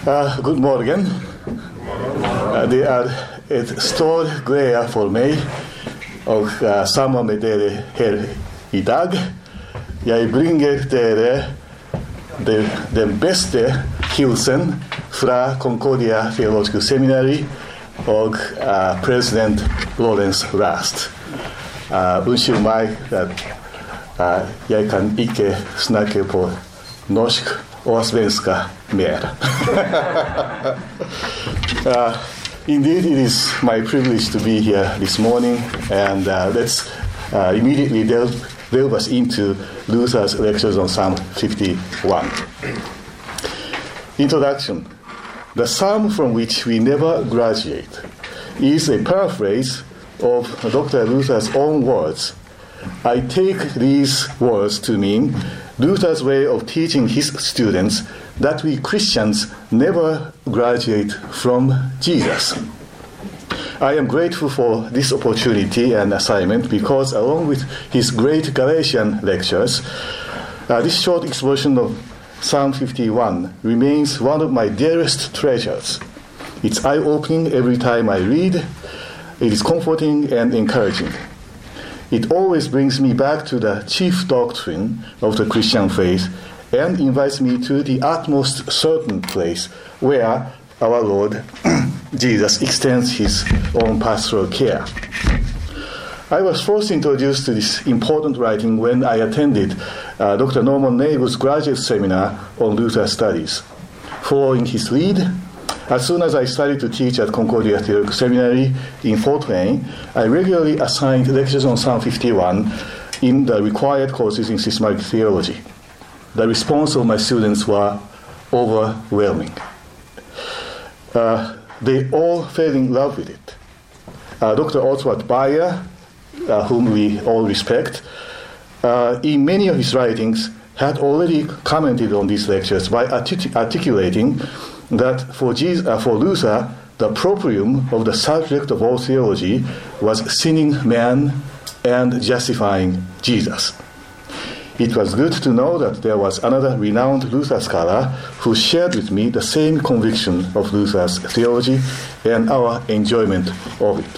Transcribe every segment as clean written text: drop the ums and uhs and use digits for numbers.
God morgen. Det ett stor glädje för mig och samma med er här idag. Jag bringar er den bästa hilsen från Concordia Theological Seminary och president Lawrence Rast. Unnskyld mig att jag kan inte snacka på norsk och svenska mer. Indeed, it is my privilege to be here this morning, and let's immediately delve us into Luther's lectures on Psalm 51. Introduction. The psalm from which we never graduate is a paraphrase of Dr. Luther's own words. I take these words to mean Luther's way of teaching his students that we Christians never graduate from Jesus. I am grateful for this opportunity and assignment because along with his great Galatian lectures, this short exposition of Psalm 51 remains one of my dearest treasures. It's eye-opening every time I read. It is comforting and encouraging. It always brings me back to the chief doctrine of the Christian faith and invites me to the utmost certain place where our Lord Jesus extends his own pastoral care. I was first introduced to this important writing when I attended Dr. Norman Nagel's graduate seminar on Luther studies. Following his lead, as soon as I started to teach at Concordia Theological Seminary in Fort Wayne, I regularly assigned lectures on Psalm 51 in the required courses in systematic theology. The response of my students were overwhelming. They all fell in love with it. Dr. Oswald Bayer, whom we all respect, in many of his writings had already commented on these lectures by articulating that for Luther, the proprium of the subject of all theology was sinning man and justifying Jesus. It was good to know that there was another renowned Luther scholar who shared with me the same conviction of Luther's theology and our enjoyment of it.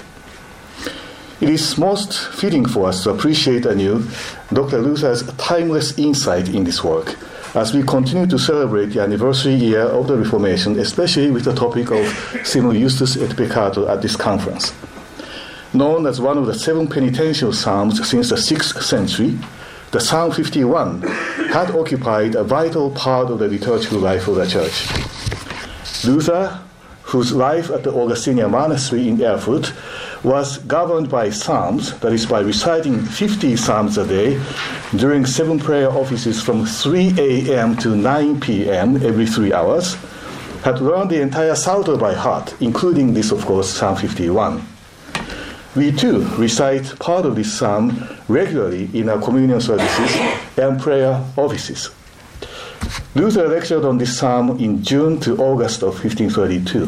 It is most fitting for us to appreciate anew Dr. Luther's timeless insight in this work as we continue to celebrate the anniversary year of the Reformation, especially with the topic of Simul Justus et Peccator at this conference. Known as one of the 7 penitential psalms since the 6th century, the Psalm 51 had occupied a vital part of the liturgical life of the Church. Luther, whose life at the Augustinian monastery in Erfurt was governed by psalms, that is, by reciting 50 psalms a day during 7 prayer offices from 3 a.m. to 9 p.m. every 3 hours, had learned the entire Psalter by heart, including this, of course, Psalm 51. We too recite part of this psalm regularly in our communion services and prayer offices. Luther lectured on this psalm in June to August of 1532.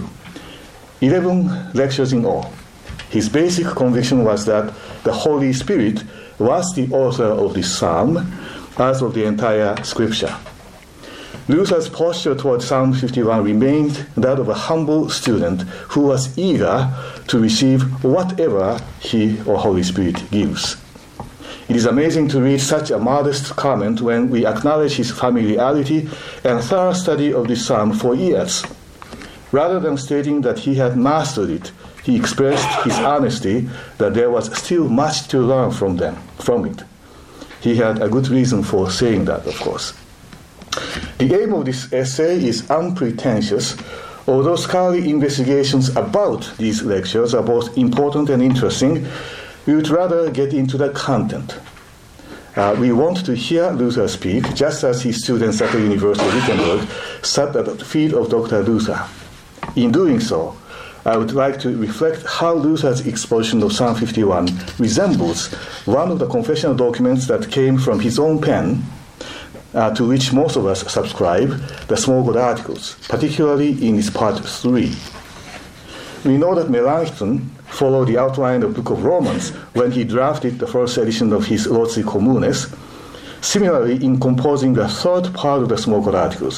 11 lectures in all. His basic conviction was that the Holy Spirit was the author of this psalm, as of the entire Scripture. Luther's posture toward Psalm 51 remained that of a humble student who was eager to receive whatever he or Holy Spirit gives. It is amazing to read such a modest comment when we acknowledge his familiarity and thorough study of this psalm for years. Rather than stating that he had mastered it, he expressed his honesty that there was still much to learn from it. He had a good reason for saying that, of course. The aim of this essay is unpretentious, although scholarly investigations about these lectures are both important and interesting. We would rather get into the content. We want to hear Luther speak, just as his students at the University of Wittenberg sat at the feet of Dr. Luther. In doing so, I would like to reflect how Luther's exposition of Psalm 51 resembles one of the confessional documents that came from his own pen, to which most of us subscribe, the Small God Articles, particularly in its part 3. We know that Melanchthon followed the outline of the Book of Romans when he drafted the first edition of his Loci Communes. Similarly, in composing the third part of the Small God Articles,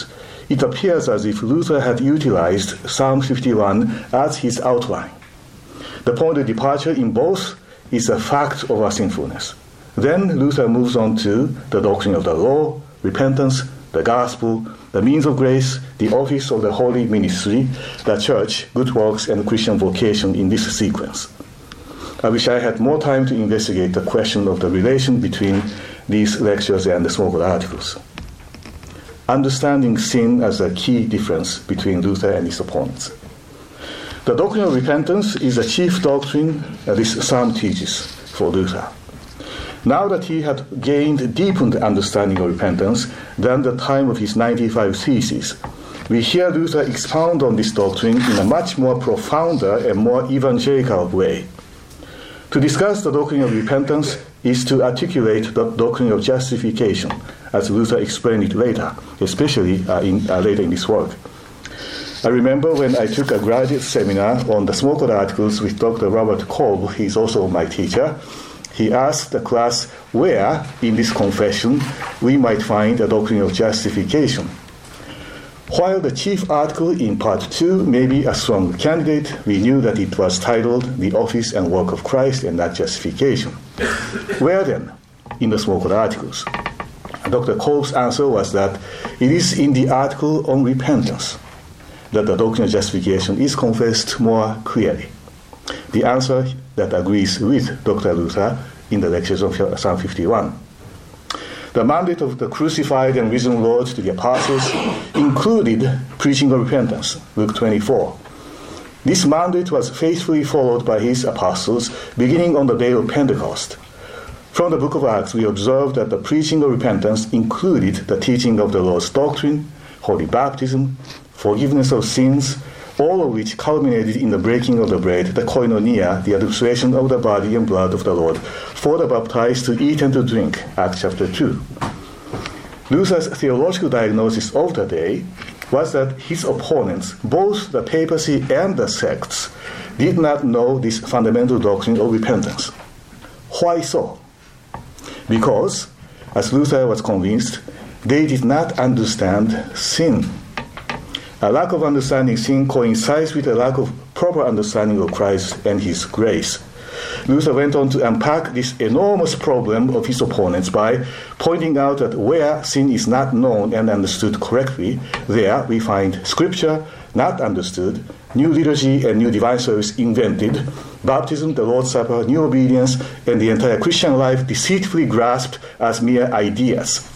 it appears as if Luther had utilized Psalm 51 as his outline. The point of departure in both is a fact of our sinfulness. Then Luther moves on to the doctrine of the law, repentance, the gospel, the means of grace, the office of the holy ministry, the church, good works, and Christian vocation in this sequence. I wish I had more time to investigate the question of the relation between these lectures and the Smoke articles. Understanding sin as a key difference between Luther and his opponents. The doctrine of repentance is the chief doctrine this psalm teaches for Luther. Now that he had gained deepened understanding of repentance than the time of his 95 theses, we hear Luther expound on this doctrine in a much more profounder and more evangelical way. To discuss the doctrine of repentance is to articulate the doctrine of justification, as Luther explained it later, especially later in this work. I remember when I took a graduate seminar on the Smoke articles with Dr. Robert Kolb, he's also my teacher. He asked the class where in this confession we might find a doctrine of justification. While the chief article in part 2 may be a strong candidate, we knew that it was titled The Office and Work of Christ and not Justification. Where then in the Smoke articles? Dr. Kolb's answer was that it is in the article on repentance that the doctrine of justification is confessed more clearly. The answer that agrees with Dr. Luther in the lectures of Psalm 51. The mandate of the crucified and risen Lord to the apostles included preaching of repentance, Luke 24. This mandate was faithfully followed by his apostles beginning on the day of Pentecost. From the book of Acts, we observe that the preaching of repentance included the teaching of the Lord's doctrine, holy baptism, forgiveness of sins, all of which culminated in the breaking of the bread, the koinonia, the administration of the body and blood of the Lord, for the baptized to eat and to drink, Acts chapter 2. Luther's theological diagnosis of the day was that his opponents, both the papacy and the sects, did not know this fundamental doctrine of repentance. Why so? Because, as Luther was convinced, they did not understand sin. A lack of understanding sin coincides with a lack of proper understanding of Christ and his grace. Luther went on to unpack this enormous problem of his opponents by pointing out that where sin is not known and understood correctly, there we find scripture not understood, new liturgy and new divine service invented, baptism, the Lord's Supper, new obedience, and the entire Christian life deceitfully grasped as mere ideas.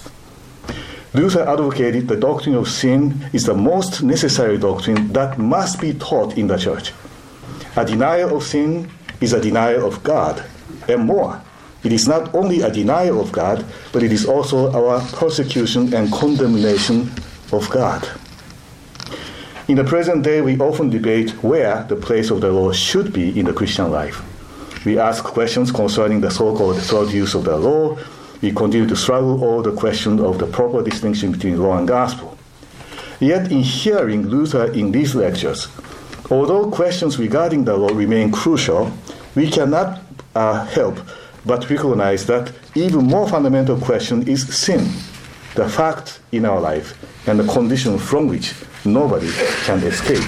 Luther advocated the doctrine of sin is the most necessary doctrine that must be taught in the church. A denial of sin is a denial of God, and more. It is not only a denial of God, but it is also our persecution and condemnation of God. In the present day, we often debate where the place of the law should be in the Christian life. We ask questions concerning the so-called third use of the law. We continue to struggle over the question of the proper distinction between law and gospel. Yet in hearing Luther in these lectures, although questions regarding the law remain crucial, we cannot help but recognize that even more fundamental question is sin, the fact in our life and the condition from which nobody can escape.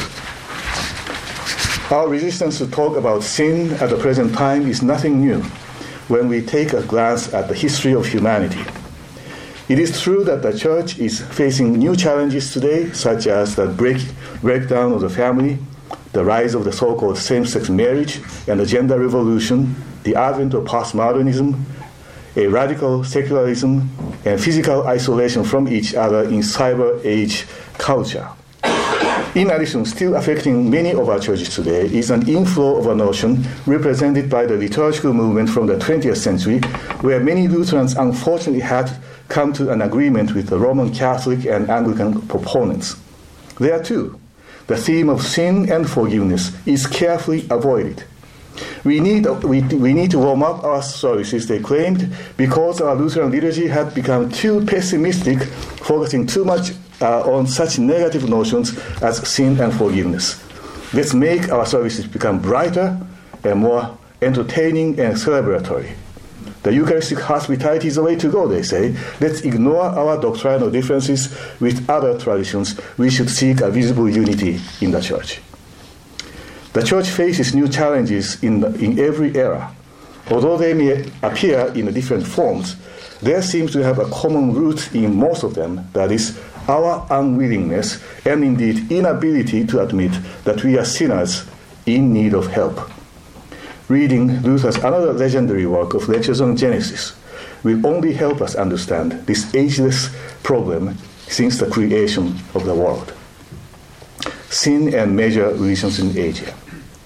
Our resistance to talk about sin at the present time is nothing new when we take a glance at the history of humanity. It is true that the church is facing new challenges today, such as the breakdown of the family, the rise of the so-called same-sex marriage and the gender revolution, the advent of postmodernism, a radical secularism, and physical isolation from each other in cyber age culture. In addition, still affecting many of our churches today is an inflow of a notion represented by the liturgical movement from the 20th century, where many Lutherans unfortunately had come to an agreement with the Roman Catholic and Anglican proponents. There too, the theme of sin and forgiveness is carefully avoided. We need to warm up our services, they claimed, because our Lutheran liturgy had become too pessimistic, focusing too much on such negative notions as sin and forgiveness. Let's make our services become brighter and more entertaining and celebratory. The Eucharistic hospitality is the way to go, they say. Let's ignore our doctrinal differences with other traditions. We should seek a visible unity in the Church. The Church faces new challenges in every era. Although they may appear in different forms, there seems to have a common root in most of them, that is, our unwillingness and indeed inability to admit that we are sinners in need of help. Reading Luther's another legendary work of Lectures on Genesis will only help us understand this ageless problem since the creation of the world. Sin and major religions in Asia.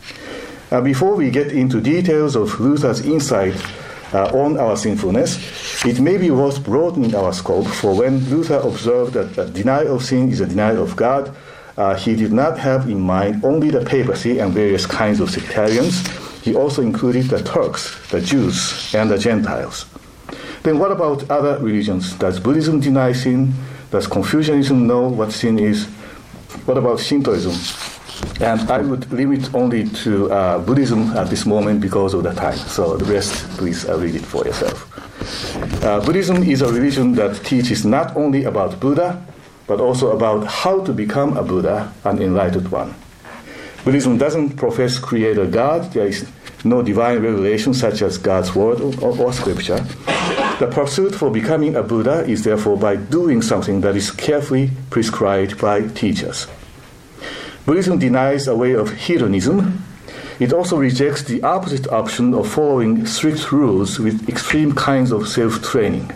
Before we get into details of Luther's insight on our sinfulness, it may be worth broadening our scope, for when Luther observed that the denial of sin is a denial of God, he did not have in mind only the papacy and various kinds of sectarians. He also included the Turks, the Jews, and the Gentiles. Then what about other religions? Does Buddhism deny sin? Does Confucianism know what sin is? What about Shintoism? And I would limit only to Buddhism at this moment because of the time. So the rest, please read it for yourself. Buddhism is a religion that teaches not only about Buddha, but also about how to become a Buddha, an enlightened one. Buddhism doesn't profess creator God. There is no divine revelation such as God's word or scripture. The pursuit for becoming a Buddha is therefore by doing something that is carefully prescribed by teachers. Buddhism denies a way of hedonism. It also rejects the opposite option of following strict rules with extreme kinds of self-training.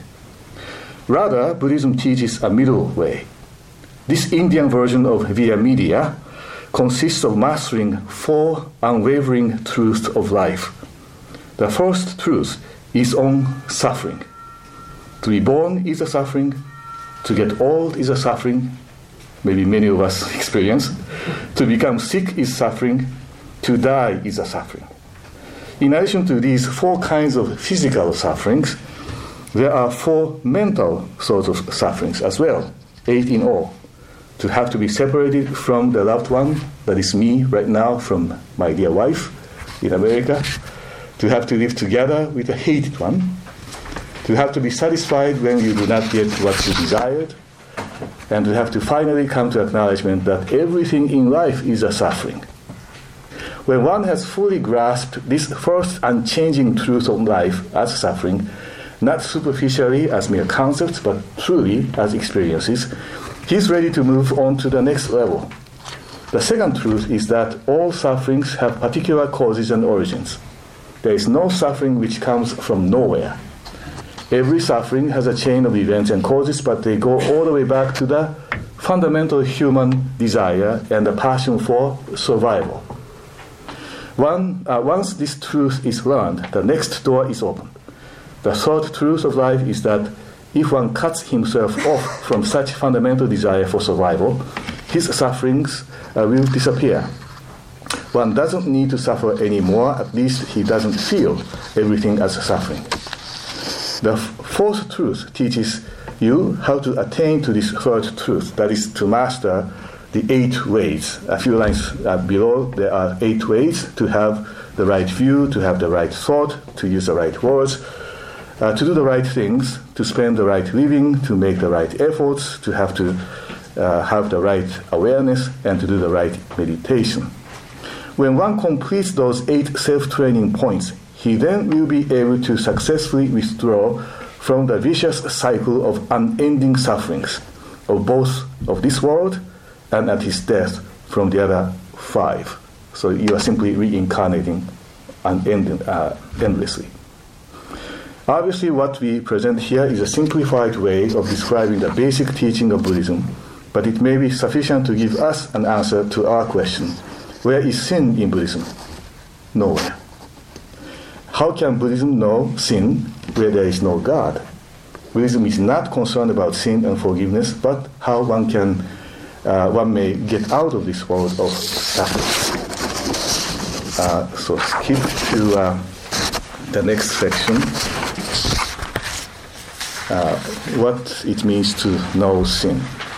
Rather, Buddhism teaches a middle way. This Indian version of Via Media consists of mastering 4 unwavering truths of life. The first truth is on suffering. To be born is a suffering. To get old is a suffering. Maybe many of us experience. To become sick is suffering. To die is a suffering. In addition to these 4 kinds of physical sufferings, there are 4 mental sorts of sufferings as well, 8 in all. To have to be separated from the loved one, that is me right now, from my dear wife in America. To have to live together with a hated one. To have to be satisfied when you do not get what you desired. And to have to finally come to acknowledgement that everything in life is a suffering. When one has fully grasped this first unchanging truth of life as suffering, not superficially as mere concepts, but truly as experiences, he's ready to move on to the next level. The second truth is that all sufferings have particular causes and origins. There is no suffering which comes from nowhere. Every suffering has a chain of events and causes, but they go all the way back to the fundamental human desire and the passion for survival. Once this truth is learned, the next door is open. The third truth of life is that if one cuts himself off from such fundamental desire for survival, his sufferings will disappear. One doesn't need to suffer anymore, at least he doesn't feel everything as suffering. The fourth truth teaches you how to attain to this third truth, that is to master the 8 ways. A few lines below, there are 8 ways to have the right view, to have the right thought, to use the right words, to do the right things, to spend the right living, to make the right efforts, to have the right awareness, and to do the right meditation. When one completes those 8 self-training points, he then will be able to successfully withdraw from the vicious cycle of unending sufferings of both of this world and at his death from the other 5. So you are simply reincarnating endlessly. Obviously, what we present here is a simplified way of describing the basic teaching of Buddhism, but it may be sufficient to give us an answer to our question: where is sin in Buddhism? Nowhere. How can Buddhism know sin where there is no God? Buddhism is not concerned about sin and forgiveness, but how one may get out of this world of suffering. So skip to the next section. What it means to know sin.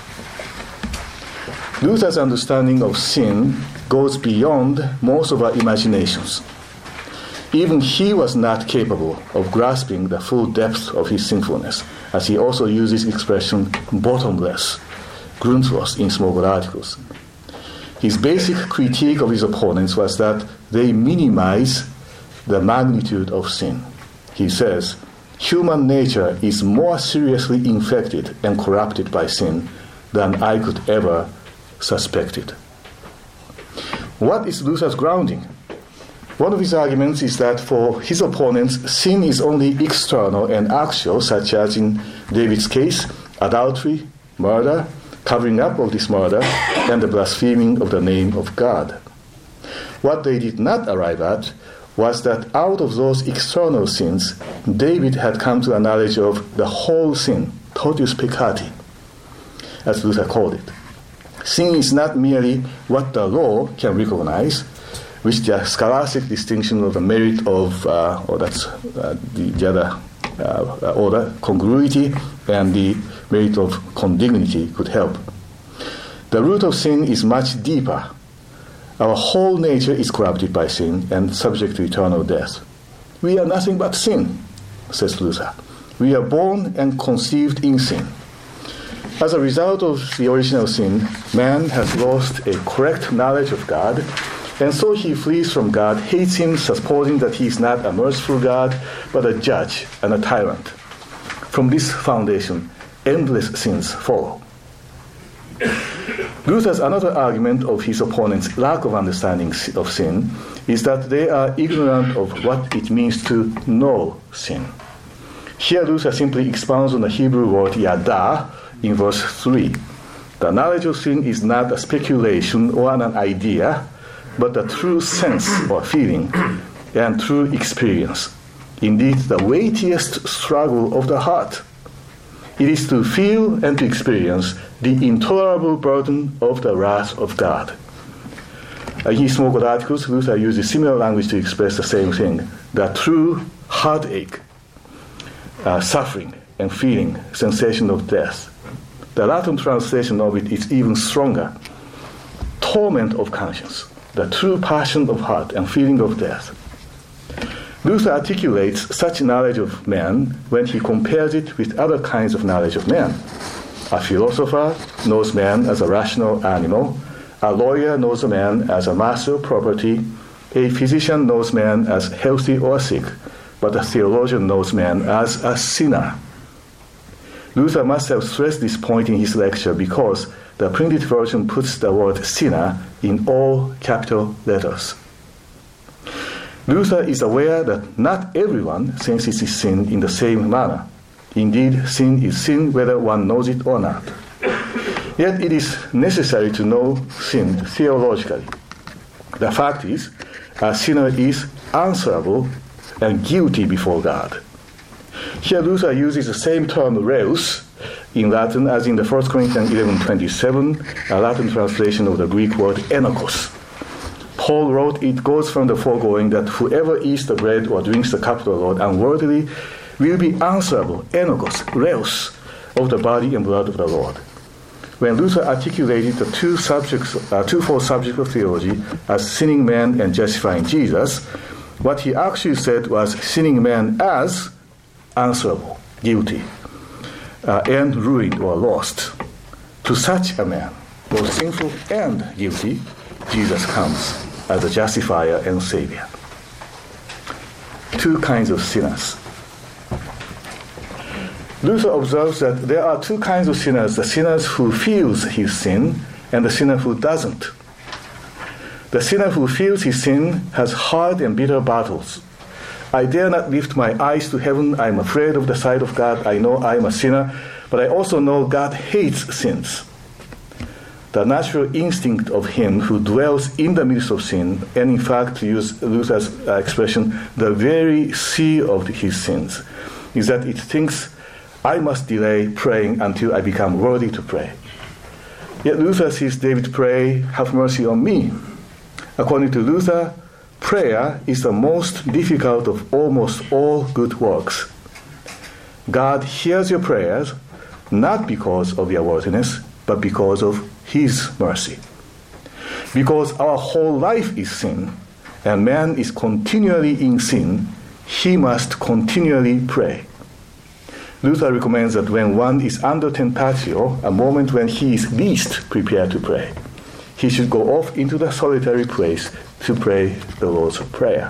Luther's understanding of sin goes beyond most of our imaginations. Even he was not capable of grasping the full depth of his sinfulness, as he also uses the expression bottomless, grundlos, in small God articles. His basic critique of his opponents was that they minimize the magnitude of sin. He says, human nature is more seriously infected and corrupted by sin than I could ever suspect it. What is Luther's grounding? One of his arguments is that for his opponents, sin is only external and actual, such as in David's case, adultery, murder, covering up of this murder, and the blaspheming of the name of God. What they did not arrive at was that out of those external sins, David had come to a knowledge of the whole sin, totius peccati, as Luther called it. Sin is not merely what the law can recognize, which the scholastic distinction of the merit of, the other order, congruity, and the merit of condignity could help. The root of sin is much deeper. Our whole nature is corrupted by sin and subject to eternal death. We are nothing but sin, says Luther. We are born and conceived in sin. As a result of the original sin, man has lost a correct knowledge of God, and so he flees from God, hates him, supposing that he is not a merciful God, but a judge and a tyrant. From this foundation, endless sins follow. Luther's another argument of his opponents' lack of understanding of sin is that they are ignorant of what it means to know sin. Here Luther simply expounds on the Hebrew word yada in verse 3. The knowledge of sin is not a speculation or an idea, but the true sense or feeling and true experience. Indeed, the weightiest struggle of the heart. It is to feel and to experience the intolerable burden of the wrath of God. In his small God articles, Luther uses similar language to express the same thing, the true heartache, suffering and feeling, sensation of death. The Latin translation of it is even stronger. Torment of conscience, the true passion of heart and feeling of death. Luther articulates such knowledge of man when he compares it with other kinds of knowledge of man. A philosopher knows man as a rational animal. A lawyer knows a man as a master of property. A physician knows man as healthy or sick. But a theologian knows man as a sinner. Luther must have stressed this point in his lecture because the printed version puts the word sinner in all capital letters. Luther is aware that not everyone senses his sin in the same manner. Indeed, sin is sin whether one knows it or not. Yet it is necessary to know sin theologically. The fact is, a sinner is answerable and guilty before God. Here Luther uses the same term reus in Latin as in the 1 Corinthians 11:27, a Latin translation of the Greek word enokos. Paul wrote, it goes from the foregoing that whoever eats the bread or drinks the cup of the Lord unworthily will be answerable, enokos, reus, of the body and blood of the Lord. When Luther articulated the twofold subject of theology as sinning man and justifying Jesus, what he actually said was sinning man as answerable, guilty, and ruined or lost. To such a man, both sinful and guilty, Jesus comes as a justifier and savior. Two kinds of sinners. Luther observes that there are two kinds of sinners, the sinners who feels his sin and the sinner who doesn't. The sinner who feels his sin has hard and bitter battles. I dare not lift my eyes to heaven. I am afraid of the sight of God. I know I am a sinner, but I also know God hates sins. The natural instinct of him who dwells in the midst of sin, and in fact, to use Luther's expression, the very sea of his sins, is that it thinks, I must delay praying until I become worthy to pray. Yet Luther sees David pray, have mercy on me. According to Luther, prayer is the most difficult of almost all good works. God hears your prayers, not because of your worthiness, but because of His mercy. Because our whole life is sin, and man is continually in sin, he must continually pray. Luther recommends that when one is under tentatio, a moment when he is least prepared to pray, he should go off into the solitary place to pray the Lord's Prayer.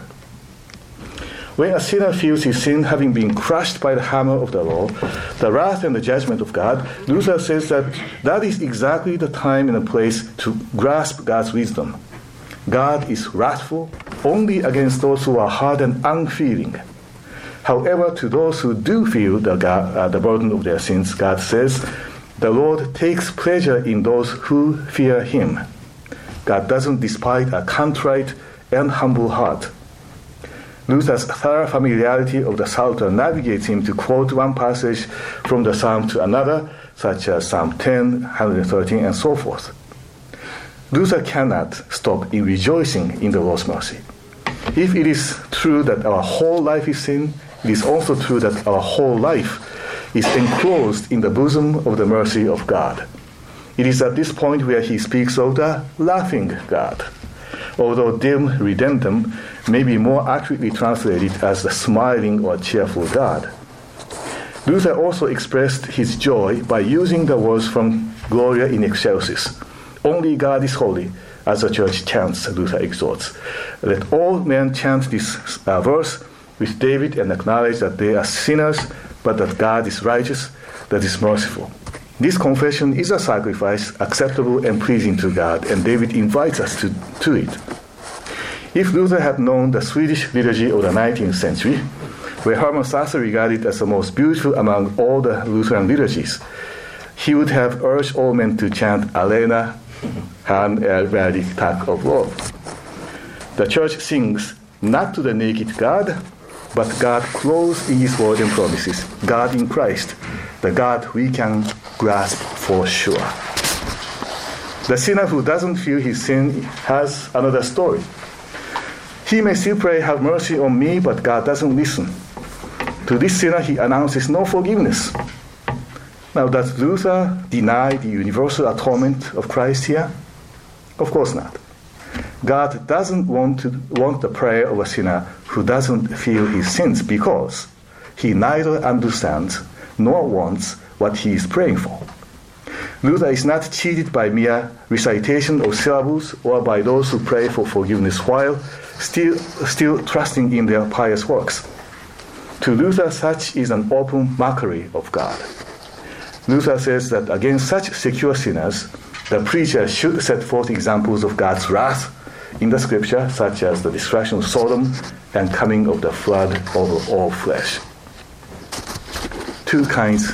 When a sinner feels his sin having been crushed by the hammer of the law, the wrath and the judgment of God, Luther says that is exactly the time and the place to grasp God's wisdom. God is wrathful only against those who are hard and unfeeling. However, to those who do feel the burden of their sins, God says, the Lord takes pleasure in those who fear him. God doesn't despise a contrite and humble heart. Luther's thorough familiarity of the Psalter navigates him to quote one passage from the Psalm to another, such as Psalm 10, 113, and so forth. Luther cannot stop in rejoicing in the Lord's mercy. If it is true that our whole life is sin, it is also true that our whole life is enclosed in the bosom of the mercy of God. It is at this point where he speaks of the laughing God, although dim redemptum may be more accurately translated as the smiling or cheerful God. Luther also expressed his joy by using the words from Gloria in Excelsis. Only God is holy, as the church chants, Luther exhorts. Let all men chant this verse with David and acknowledge that they are sinners, but that God is righteous, that is merciful. This confession is a sacrifice acceptable and pleasing to God, and David invites us to it. If Luther had known the Swedish liturgy of the 19th century, where Hermann Sasse regarded as the most beautiful among all the Lutheran liturgies, he would have urged all men to chant Alena, Han är värdig tack of lov. The church sings not to the naked God, but God clothed in his word and promises, God in Christ, the God we can grasp for sure. The sinner who doesn't feel his sin has another story. He may still pray, have mercy on me, but God doesn't listen. To this sinner, he announces no forgiveness. Now, does Luther deny the universal atonement of Christ here? Of course not. God doesn't want the prayer of a sinner who doesn't feel his sins, because he neither understands nor wants what he is praying for. Luther is not cheated by mere recitation of syllables or by those who pray for forgiveness while still trusting in their pious works. To Luther, such is an open mockery of God. Luther says that against such secure sinners, the preacher should set forth examples of God's wrath in the scripture, such as the destruction of Sodom and coming of the flood over all flesh. Two kinds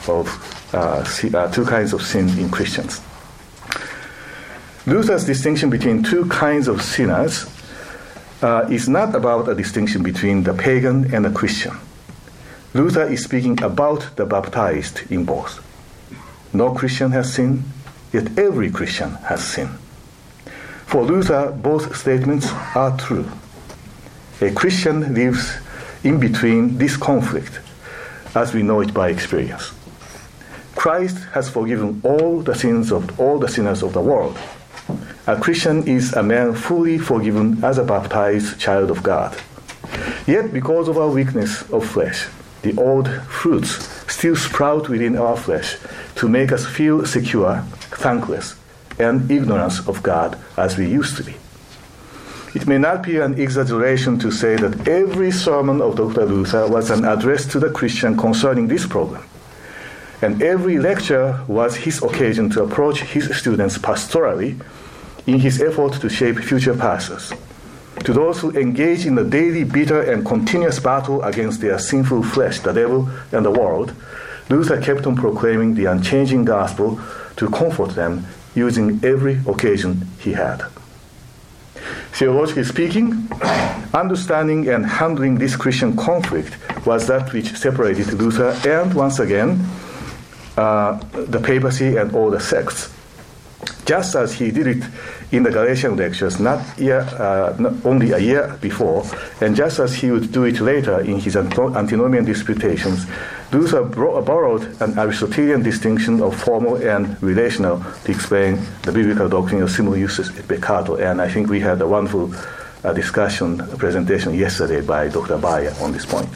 of sin in Christians. Luther's distinction between two kinds of sinners is not about a distinction between the pagan and the Christian. Luther is speaking about the baptized in both. No Christian has sinned, yet every Christian has sinned. For Luther, both statements are true. A Christian lives in between this conflict, as we know it by experience. Christ has forgiven all the sins of all the sinners of the world. A Christian is a man fully forgiven as a baptized child of God. Yet, because of our weakness of flesh, the old fruits still sprout within our flesh to make us feel secure, thankless, and ignorant of God as we used to be. It may not be an exaggeration to say that every sermon of Dr. Luther was an address to the Christian concerning this problem. And every lecture was his occasion to approach his students pastorally in his effort to shape future pastors. To those who engage in the daily bitter and continuous battle against their sinful flesh, the devil, and the world, Luther kept on proclaiming the unchanging gospel to comfort them using every occasion he had. Theologically speaking, understanding and handling this Christian conflict was that which separated Luther and, once again, the papacy and all the sects. Just as he did it in the Galatian lectures not only a year before, and just as he would do it later in his antinomian disputations, Luther borrowed an Aristotelian distinction of formal and relational to explain the biblical doctrine of simul justus et peccato, and I think we had a wonderful presentation yesterday by Dr. Bayer on this point.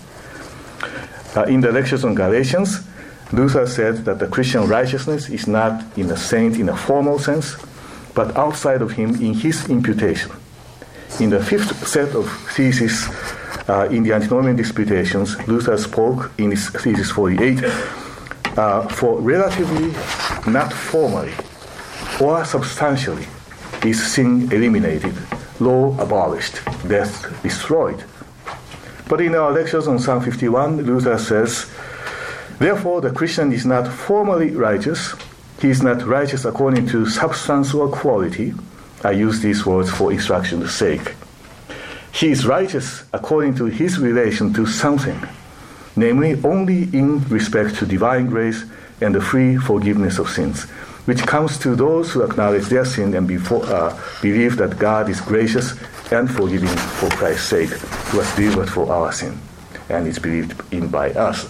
In the lectures on Galatians, Luther said that the Christian righteousness is not in a saint in a formal sense, but outside of him in his imputation. In the fifth set of theses in the Antinomian Disputations, Luther spoke in his thesis 48, for relatively, not formally, or substantially, is sin eliminated, law abolished, death destroyed. But in our lectures on Psalm 51, Luther says, therefore the Christian is not formally righteous, he is not righteous according to substance or quality. I use these words for instruction's sake. He is righteous according to his relation to something, namely only in respect to divine grace and the free forgiveness of sins, which comes to those who acknowledge their sin and believe that God is gracious and forgiving for Christ's sake, who was delivered for our sin, and is believed in by us.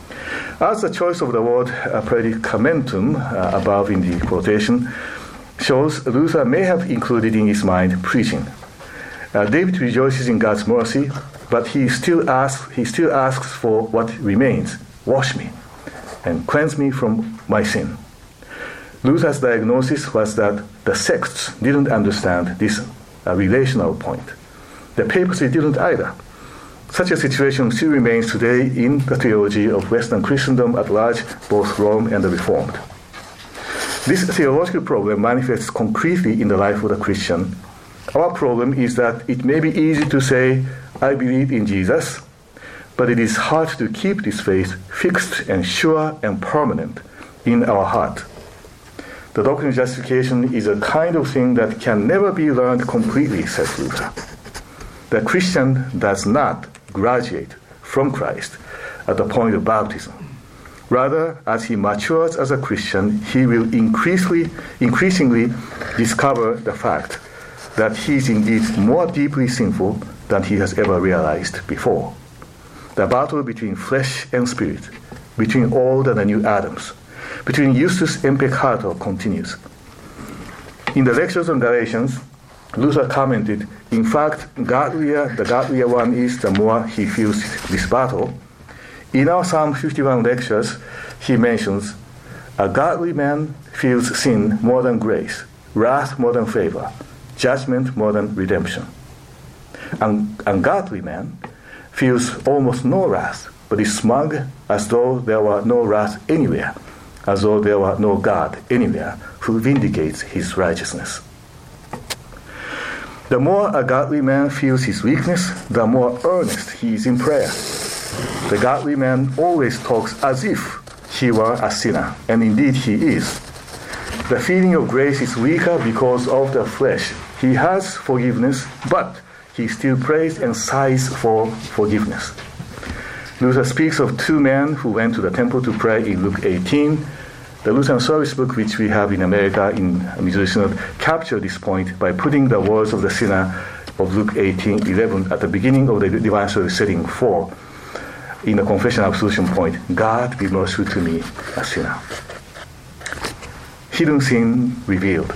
As the choice of the word predicamentum above in the quotation shows, Luther may have included in his mind preaching. David rejoices in God's mercy, but he still asks for what remains. Wash me and cleanse me from my sin. Luther's diagnosis was that the sects didn't understand this relational point. The papacy didn't either. Such a situation still remains today in the theology of Western Christendom at large, both Rome and the Reformed. This theological problem manifests concretely in the life of the Christian. Our problem is that it may be easy to say, I believe in Jesus, but it is hard to keep this faith fixed and sure and permanent in our heart. The doctrine of justification is a kind of thing that can never be learned completely, says Luther. The Christian does not graduate from Christ at the point of baptism. Rather, as he matures as a Christian, he will increasingly discover the fact that he is indeed more deeply sinful than he has ever realized before. The battle between flesh and spirit, between old and the new Adams, between justus and peccator continues. In the lectures on Galatians, Luther commented, in fact, the godlier one is, the more he feels this battle. In our Psalm 51 lectures, he mentions, a godly man feels sin more than grace, wrath more than favor, judgment more than redemption. An ungodly man feels almost no wrath, but is smug as though there were no wrath anywhere, as though there were no God anywhere who vindicates his righteousness. The more a godly man feels his weakness, the more earnest he is in prayer. The godly man always talks as if he were a sinner, and indeed he is. The feeling of grace is weaker because of the flesh. He has forgiveness, but he still prays and sighs for forgiveness. Luther speaks of two men who went to the temple to pray in Luke 18. The Lutheran Service Book, which we have in America in Missouri Synod, captured this point by putting the words of the sinner of Luke 18:11 at the beginning of the Divine Service setting 4 in the confession absolution point, God be merciful to me, a sinner. Hidden sin revealed.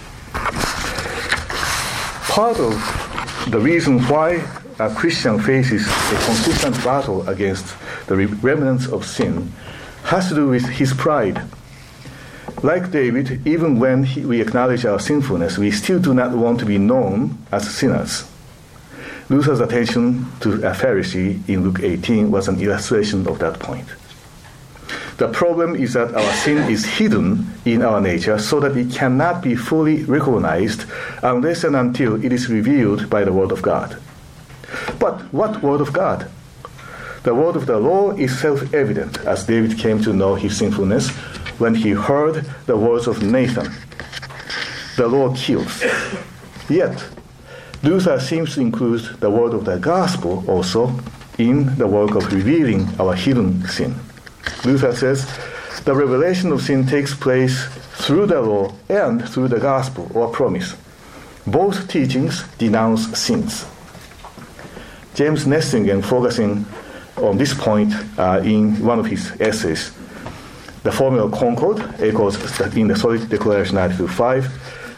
Part of the reason why a Christian faces a consistent battle against the remnants of sin has to do with his pride. Like David, even when we acknowledge our sinfulness, we still do not want to be known as sinners. Luther's attention to a Pharisee in Luke 18 was an illustration of that point. The problem is that our sin is hidden in our nature so that it cannot be fully recognized unless and until it is revealed by the Word of God. But what Word of God? The word of the law is self-evident, as David came to know his sinfulness when he heard the words of Nathan. The law kills. Yet, Luther seems to include the word of the gospel also in the work of revealing our hidden sin. Luther says, the revelation of sin takes place through the law and through the gospel or promise. Both teachings denounce sins. James Nestingen, focusing on this point in one of his essays, The Formula of Concord, echoes in the Solid Declaration Article 5,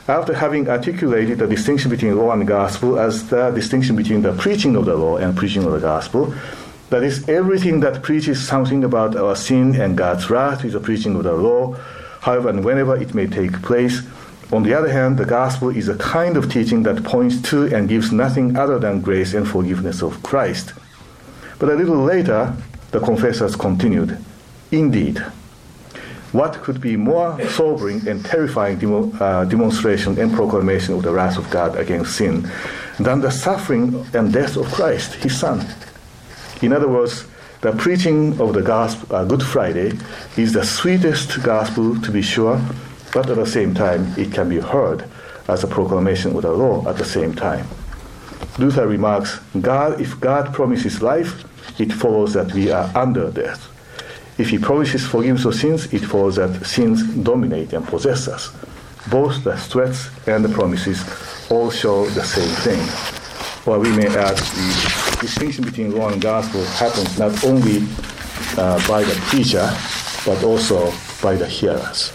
After having articulated the distinction between law and gospel as the distinction between the preaching of the law and preaching of the gospel, that is, everything that preaches something about our sin and God's wrath is the preaching of the law, however and whenever it may take place. On the other hand, the gospel is a kind of teaching that points to and gives nothing other than grace and forgiveness of Christ. But a little later, the confessors continued, "Indeed, what could be more sobering and terrifying demonstration and proclamation of the wrath of God against sin than the suffering and death of Christ, his Son?" In other words, the preaching of the gospel, Good Friday, is the sweetest gospel to be sure, but at the same time, it can be heard as a proclamation of the law at the same time. Luther remarks, if God promises life, it follows that we are under death. If he promises forgiveness of sins, it follows that sins dominate and possess us. Both the threats and the promises all show the same thing. Or we may add, the distinction between law and gospel happens not only by the preacher, but also by the hearers.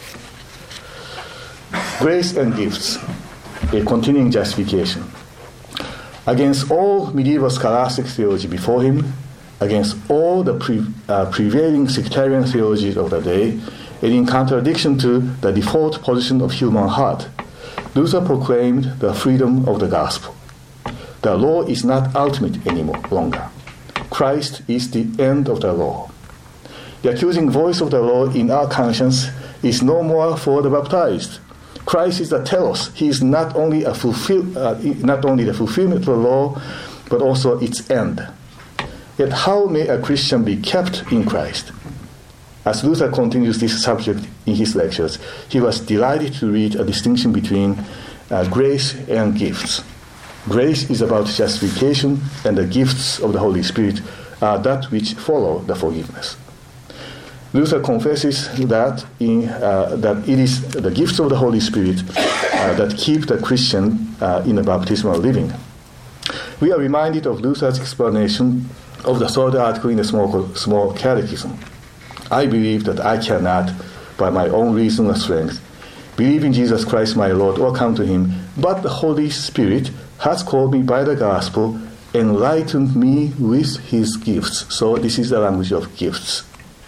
Grace and gifts, a continuing justification. Against all medieval scholastic theology before him, against all the prevailing sectarian theologies of the day, and in contradiction to the default position of human heart, Luther proclaimed the freedom of the gospel. The law is not ultimate any longer. Christ is the end of the law. The accusing voice of the law in our conscience is no more for the baptized. Christ is the telos. He is not only the fulfillment of the law, but also its end. Yet how may a Christian be kept in Christ? As Luther continues this subject in his lectures, he was delighted to read a distinction between grace and gifts. Grace is about justification, and the gifts of the Holy Spirit are that which follow the forgiveness. Luther confesses that it is the gifts of the Holy Spirit that keep the Christian in a baptismal living. We are reminded of Luther's explanation of the third article in the small catechism. I believe that I cannot, by my own reason or strength, believe in Jesus Christ my Lord or come to him, but the Holy Spirit has called me by the gospel, enlightened me with his gifts. So this is the language of gifts.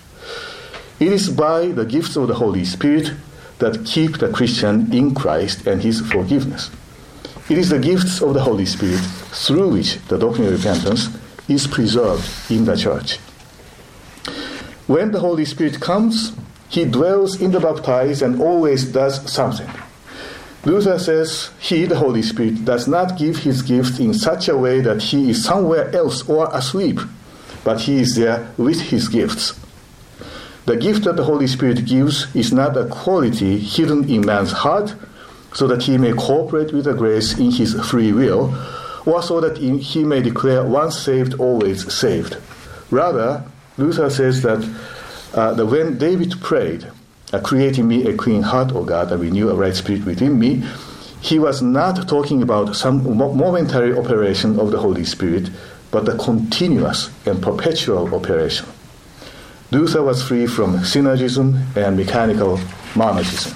It is by the gifts of the Holy Spirit that keep the Christian in Christ and his forgiveness. It is the gifts of the Holy Spirit through which the doctrine of repentance is preserved in the church. When the Holy Spirit comes, he dwells in the baptized and always does something. Luther says he, the Holy Spirit, does not give his gift in such a way that he is somewhere else or asleep, but he is there with his gifts. The gift that the Holy Spirit gives is not a quality hidden in man's heart, so that he may cooperate with the grace in his free will, or so that he may declare once saved, always saved. Rather, Luther says that when David prayed, create in me a clean heart, O God, and renew a right spirit within me, he was not talking about some momentary operation of the Holy Spirit, but the continuous and perpetual operation. Luther was free from synergism and mechanical monergism.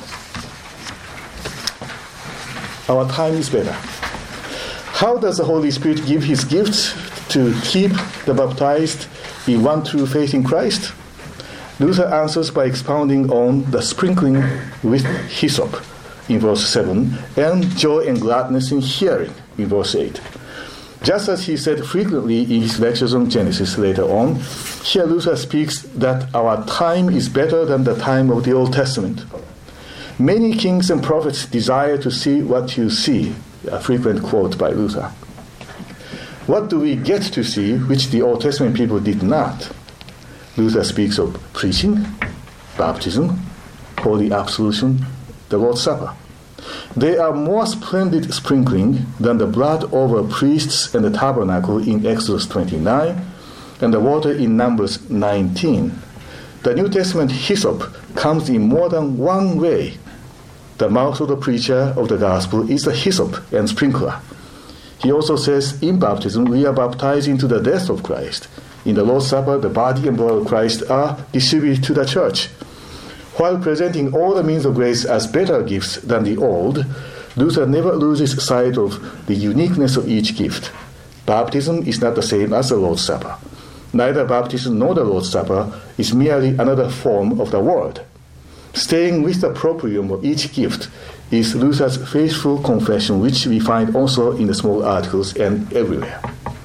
Our time is better. How does the Holy Spirit give his gifts to keep the baptized in one true faith in Christ? Luther answers by expounding on the sprinkling with hyssop in verse 7 and joy and gladness in hearing in verse 8. Just as he said frequently in his lectures on Genesis later on, here Luther speaks that our time is better than the time of the Old Testament. Many kings and prophets desire to see what you see, a frequent quote by Luther. What do we get to see which the Old Testament people did not? Luther speaks of preaching, baptism, holy absolution, the Lord's Supper. They are more splendid sprinkling than the blood over priests and the tabernacle in Exodus 29 and the water in Numbers 19. The New Testament hyssop comes in more than one way. The mouth of the preacher of the gospel is the hyssop and sprinkler. He also says in baptism we are baptized into the death of Christ. In the Lord's Supper, the body and blood of Christ are distributed to the church. While presenting all the means of grace as better gifts than the old, Luther never loses sight of the uniqueness of each gift. Baptism is not the same as the Lord's Supper. Neither baptism nor the Lord's Supper is merely another form of the word. Staying with the proprium of each gift is Luther's faithful confession, which we find also in the small articles and everywhere.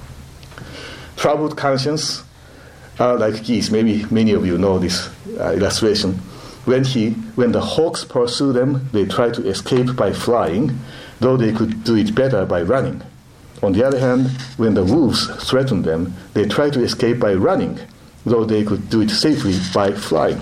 Troubled conscience are like geese. Maybe many of you know this illustration. When the hawks pursue them, they try to escape by flying, though they could do it better by running. On the other hand, when the wolves threaten them, they try to escape by running, though they could do it safely by flying.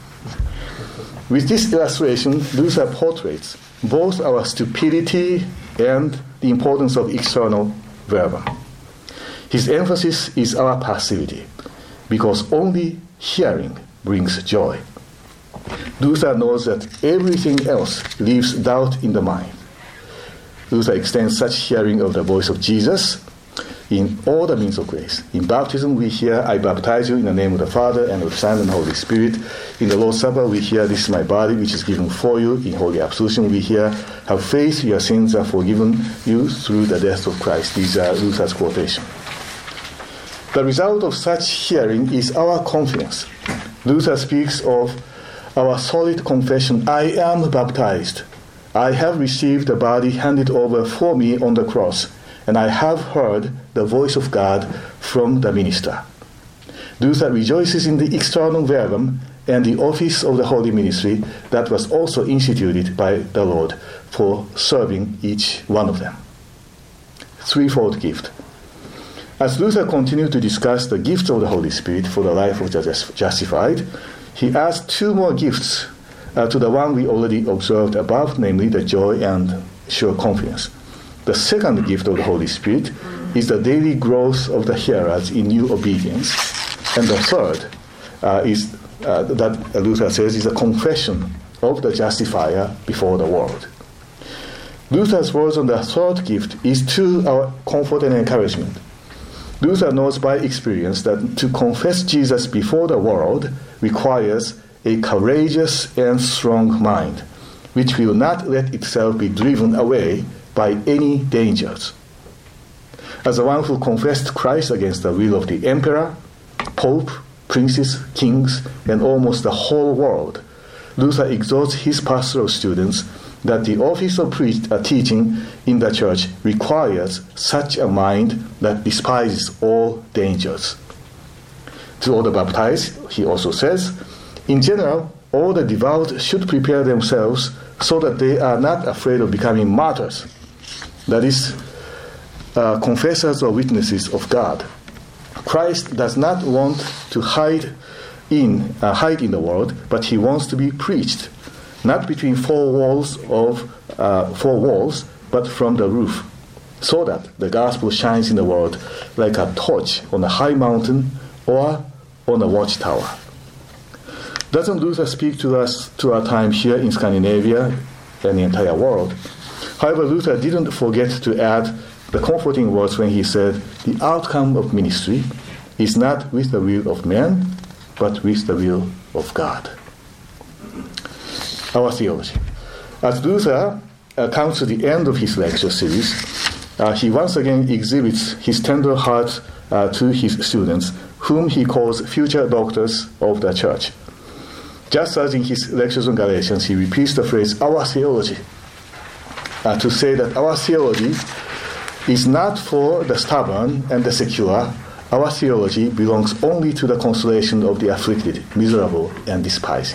With this illustration, Luther portrays both our stupidity and the importance of external verbum. His emphasis is our passivity, because only hearing brings joy. Luther knows that everything else leaves doubt in the mind. Luther extends such hearing of the voice of Jesus in all the means of grace. In baptism, we hear, I baptize you in the name of the Father, and of the Son, and the Holy Spirit. In the Lord's Supper, we hear, this is my body, which is given for you. In Holy Absolution, we hear, have faith, your sins are forgiven you through the death of Christ. These are Luther's quotations. The result of such hearing is our confidence. Luther speaks of our solid confession, I am baptized. I have received the body handed over for me on the cross, and I have heard the voice of God from the minister. Luther rejoices in the external verbum and the office of the holy ministry that was also instituted by the Lord for serving each one of them. Threefold gift. As Luther continued to discuss the gifts of the Holy Spirit for the life of the justified, he adds two more gifts to the one we already observed above, namely the joy and sure confidence. The second gift of the Holy Spirit is the daily growth of the hearers in new obedience. And the third is that Luther says is a confession of the justifier before the world. Luther's words on the third gift is to our comfort and encouragement. Luther knows by experience that to confess Jesus before the world requires a courageous and strong mind, which will not let itself be driven away by any dangers. As the one who confessed Christ against the will of the emperor, pope, princes, kings, and almost the whole world, Luther exhorts his pastoral students that the office of teaching in the church requires such a mind that despises all dangers. To all the baptized, he also says, in general, all the devout should prepare themselves so that they are not afraid of becoming martyrs, that is, confessors or witnesses of God. Christ does not want to hide in the world, but he wants to be preached, not between four walls, but from the roof, so that the gospel shines in the world like a torch on a high mountain or on a watchtower. Doesn't Luther speak to us to our time here in Scandinavia and the entire world? However, Luther didn't forget to add the comforting words when he said, the outcome of ministry is not with the will of man, but with the will of God. Our theology. As Luther comes to the end of his lecture series, he once again exhibits his tender heart to his students, whom he calls future doctors of the church. Just as in his lectures on Galatians, he repeats the phrase, our theology, to say that our theology is not for the stubborn and the secure. Our theology belongs only to the consolation of the afflicted, miserable, and despising.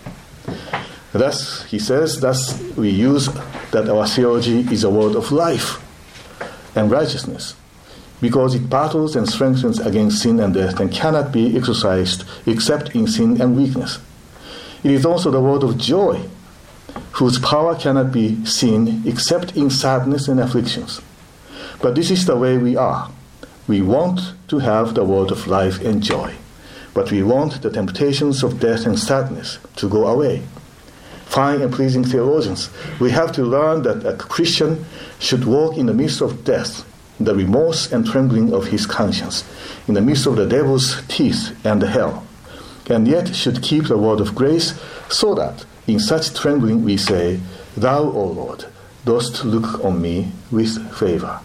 Thus, he says, thus we use that our theology is a word of life and righteousness, because it battles and strengthens against sin and death and cannot be exercised except in sin and weakness. It is also the word of joy, whose power cannot be seen except in sadness and afflictions. But this is the way we are. We want to have the word of life and joy, but we want the temptations of death and sadness to go away. Fine and pleasing theologians, we have to learn that a Christian should walk in the midst of death, the remorse and trembling of his conscience, in the midst of the devil's teeth and the hell, and yet should keep the word of grace, so that in such trembling we say, Thou, O Lord, dost look on me with favor.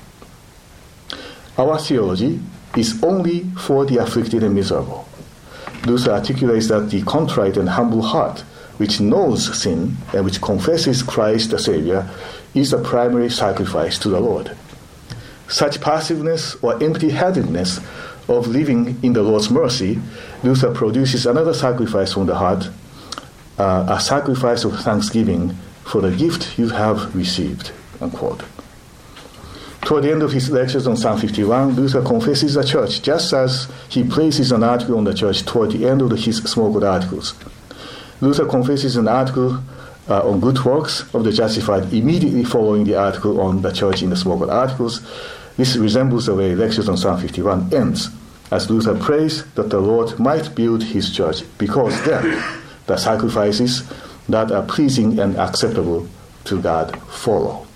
Our theology is only for the afflicted and miserable. Luther articulates that the contrite and humble heart, which knows sin and which confesses Christ the Savior, is the primary sacrifice to the Lord. Such passiveness or empty-headedness of living in the Lord's mercy, Luther produces another sacrifice from the heart, a sacrifice of thanksgiving for the gift you have received, unquote. Toward the end of his lectures on Psalm 51, Luther confesses the church, just as he places an article on the church toward the end of his small good articles. Luther confesses an article on good works of the justified immediately following the article on the church in the small good articles. This resembles the way lectures on Psalm 51 ends, as Luther prays that the Lord might build his church, because then the sacrifices that are pleasing and acceptable to God follow.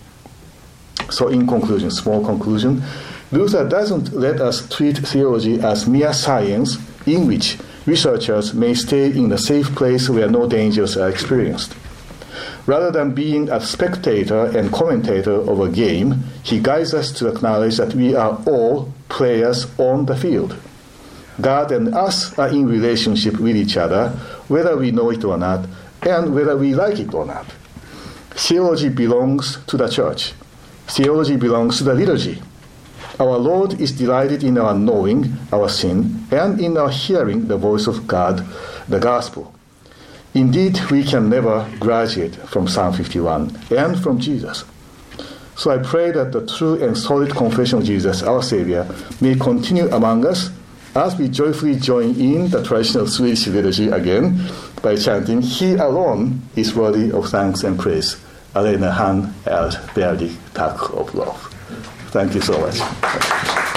So in conclusion, small conclusion, Luther doesn't let us treat theology as mere science in which researchers may stay in a safe place where no dangers are experienced. Rather than being a spectator and commentator of a game, he guides us to acknowledge that we are all players on the field. God and us are in relationship with each other, whether we know it or not, and whether we like it or not. Theology belongs to the church. Theology belongs to the liturgy. Our Lord is delighted in our knowing our sin and in our hearing the voice of God, the gospel. Indeed, we can never graduate from Psalm 51 and from Jesus. So I pray that the true and solid confession of Jesus, our Savior, may continue among us as we joyfully join in the traditional Swedish liturgy again by chanting, He alone is worthy of thanks and praise. Alene han är värdig tack och lov. Thank you so much.